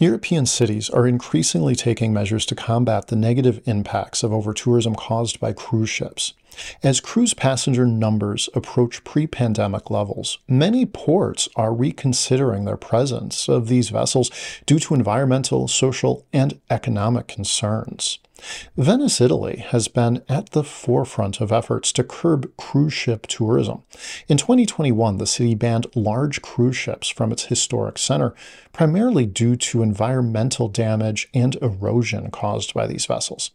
European cities are increasingly taking measures to combat the negative impacts of overtourism caused by cruise ships. As cruise passenger numbers approach pre-pandemic levels, many ports are reconsidering their presence of these vessels due to environmental, social, and economic concerns. Venice, Italy, has been at the forefront of efforts to curb cruise ship tourism. In 2021, the city banned large cruise ships from its historic center, primarily due to environmental damage and erosion caused by these vessels.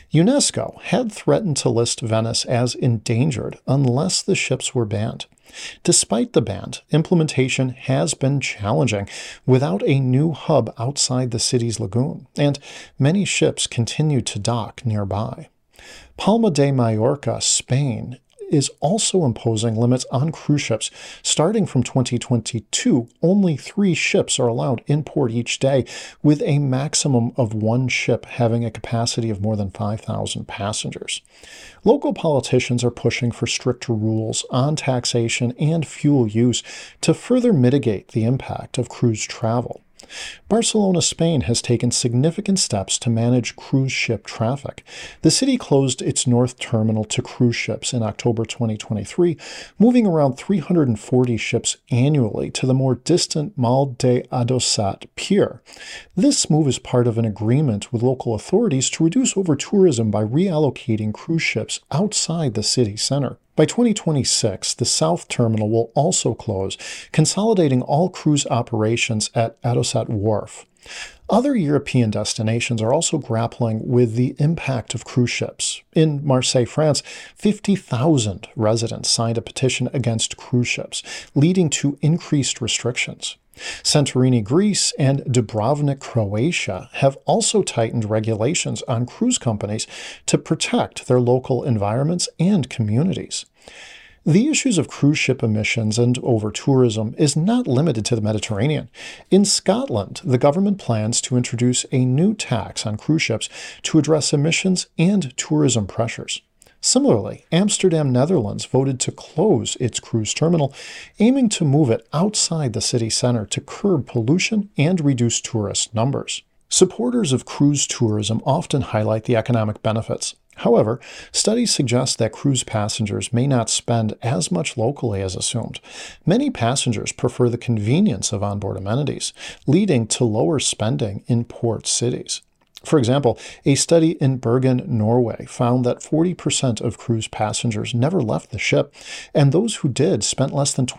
UNESCO had threatened to list Venice as endangered unless the ships were banned. Despite the ban, implementation has been challenging without a new hub outside the city's lagoon, and many ships continue to dock nearby. Palma de Mallorca, Spain, is also imposing limits on cruise ships. Starting from 2022, only 3 ships are allowed in port each day, with a maximum of 1 ship having a capacity of more than 5,000 passengers. Local politicians are pushing for stricter rules on taxation and fuel use to further mitigate the impact of cruise travel. Barcelona, Spain has taken significant steps to manage cruise ship traffic. The city closed its north terminal to cruise ships in October 2023, moving around 340 ships annually to the more distant Mal de Adosat pier. This move is part of an agreement with local authorities to reduce overtourism by reallocating cruise ships outside the city center. By 2026, the south terminal will also close, consolidating all cruise operations at Adosat Wharf. Other European destinations are also grappling with the impact of cruise ships. In Marseille, France, 50,000 residents signed a petition against cruise ships, leading to increased restrictions. Santorini, Greece, and Dubrovnik, Croatia have also tightened regulations on cruise companies to protect their local environments and communities. The issues of cruise ship emissions and overtourism is not limited to the Mediterranean. In Scotland, the government plans to introduce a new tax on cruise ships to address emissions and tourism pressures. Similarly, Amsterdam, Netherlands voted to close its cruise terminal, aiming to move it outside the city center to curb pollution and reduce tourist numbers. Supporters of cruise tourism often highlight the economic benefits. However, studies suggest that cruise passengers may not spend as much locally as assumed. Many passengers prefer the convenience of onboard amenities, leading to lower spending in port cities. For example, a study in Bergen, Norway, found that 40% of cruise passengers never left the ship, and those who did spent less than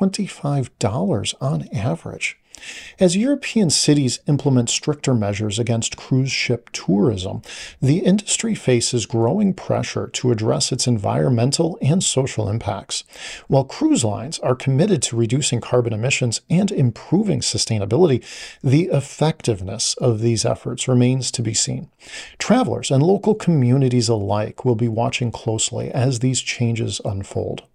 $25 on average. As European cities implement stricter measures against cruise ship tourism, the industry faces growing pressure to address its environmental and social impacts. While cruise lines are committed to reducing carbon emissions and improving sustainability, the effectiveness of these efforts remains to be seen. Travelers and local communities alike will be watching closely as these changes unfold.